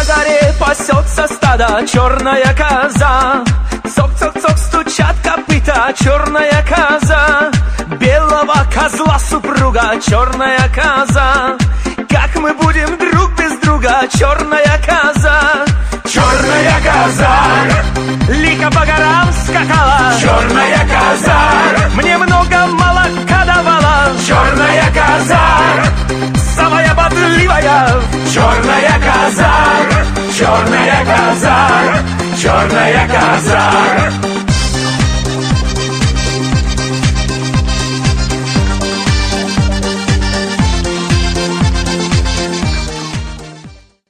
На горе пасется стадо, черная коза. Цок-цок-цок стучат копыта, черная коза. Белого козла супруга, черная коза. Как мы будем друг без друга, черная коза. Черная коза лихо по горам скакала, черная коза. Мне много молока давала, черная коза. Самая бодливая, черная коза. Черная коза, черная коза.